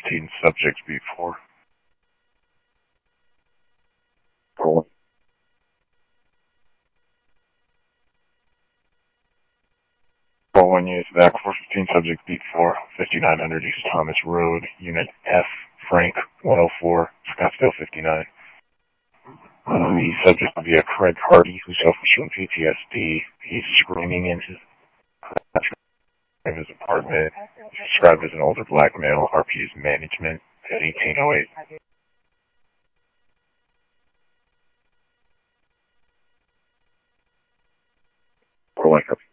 15, subject B4. Rolling. Call 1 units back, 415, subject B4, 5900 East Thomas Road, Unit F, Frank, 104, Scottsdale 59. The subject will be a Craig Hardy who suffers from PTSD. He's screaming in his apartment. He's described as an older black male. RP is management at 1808. Rolling.